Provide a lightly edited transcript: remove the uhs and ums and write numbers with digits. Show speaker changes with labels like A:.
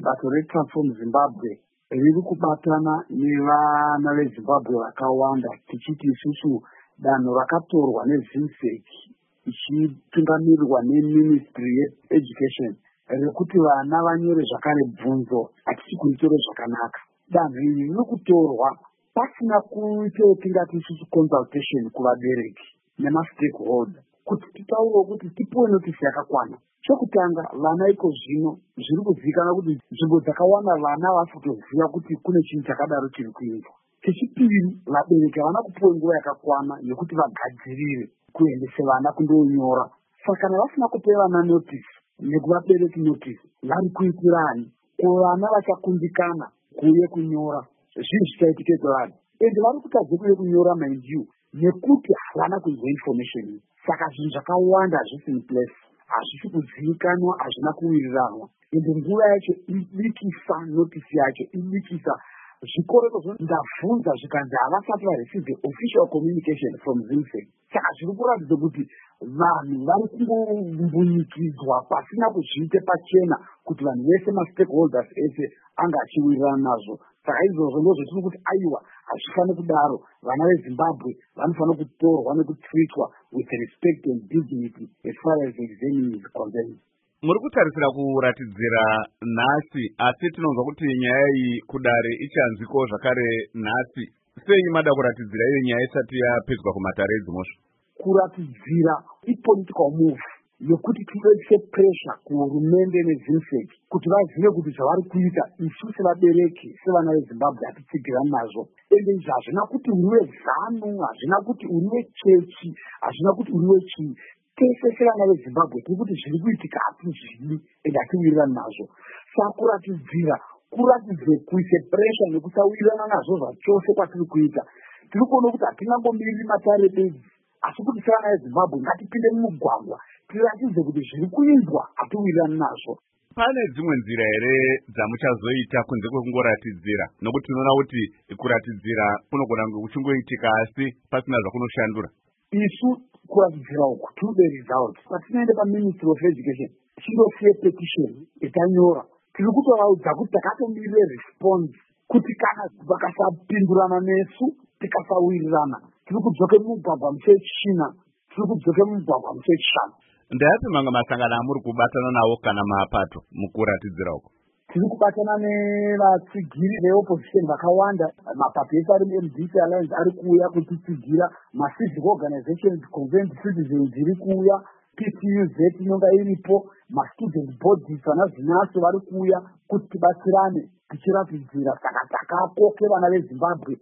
A: bato reTransform Zimbabwe riri kubatana nevana veZimbabwe vakawanda tichiti isusu danho rakatorwa neZimsec ichitungamirirwa neMinistry yeEducation rekuti vana vanyore zvakare bvunzo hatisi kuitore zvakanaka. Danho iri riri kutorwa pasina kuite tingati isusu consultation kuvabereki nemastakeholder kuti titaure kuti tipuwe notisi yakakwana. Chokutanga, vana iko zvino zviri kuzivikanwa kuti nzvimbo dzakawanda vana vasi kutoziva kuti kune chinhu chakadaro chiri kuitwa. Chechipiri, vabereki havana kupuwa nguva yakakwana yekuti vagadzirire kuendese vana kundonyora. Saka kana vasina kupe vana notisi nekuvabereki notisi, vari kuitirani? Ko vana vachakundikana kuuye kunyora zvinhu zvichaitike kwavari, ende vari kutadze kuuye kunyora mind you nekuti havana kuziva information. Saka zvinhu zvakawanda hazvisi in place, hazvisi kuzivikanwa, hazvina kuwiriranwa, ende nguva yacho ibikisa notisi yacho ibikisa. Zvikoro ndabvunza zvikanzi havasati vareceive official communication from Zimsec. Saka zviri kuratidza kuti vanhu vari kungombunyikidzwa pasina kuzviite pachena kuti vanhu vese mastakeholders ese anga achiwirirana nazvo. Saka izvozvo ndozvotiri kuti aiwa hazvifaniri kudaro. Vana veZimbabwe vanofanira kutorwa nekutreatwa with respect and dignity as far as examining is concerned.
B: Muri kutarisira kuratidzira nhasi, asi tinonzwa kuti nyaya iyi kudare ichanziko zvakare nhasi. Sei mada kuratidzira iyo nyaya isati yapedzwa kumatare edzimosva?
A: Kuratidzira ipolitical move yokuti tiise pressure kuhurumende neZimsec kuti vazive kuti zvavari kuita isu sevabereki sevana veZimbabwe hatitsigirani nazvo. Ende izvi hazvina kuti uri weZANU, hazvina kuti uri wechechi, hazvina kuti uri wechii. Tese sevana veZimbabwe tiri kuti zviri kuitika hatizvidi ende hatiwirirani nazvo. Saka kuratidzira kuratidze kuise pressure nekusawirirana nazvo zvachose kwatiri kuita. Tiri kuona kuti hatingangomiriri matare bedzi, asi kuti sevana veZimbabwe ngatipinde mumugwagwa tiratidze kuti zviri kuizwa hatiwirirani nazvo.
B: Pane dzimwe nzira here dzamuchazoita kunze kwekungoratidzira? Nokuti tinoona kuti kuratidzira kunogona kuchingoitika asi pasina zvakunoshandura.
A: Isu kuratidzira uku tinoda results. Patinoenda paMinistry of Education tindosiye petition itanyora, tiri kutovaudza kuti takatomirire response kuti kana vakasapindurana nesu tikasawirirana tiri kudzoke mumugwagwa muchechina, tiri kudzoke mumugwagwa muchechishanu.
B: Ndayapi manga masangano amuri kubatana nawo kana mapato mukuratidzira uko?
A: Tiri kubatana nevatsigiri veopposition vakawanda, mapato esu ari MDC Alliance ari kuuya kutitsigira, macivic organizations, convent citizens iri kuuya, PTUZ inonga iripo, mastudent bodies vana zvinaso vari kuuya kuti tibatsirane tichiratidzira. Saka takakoke vana veZimbabwe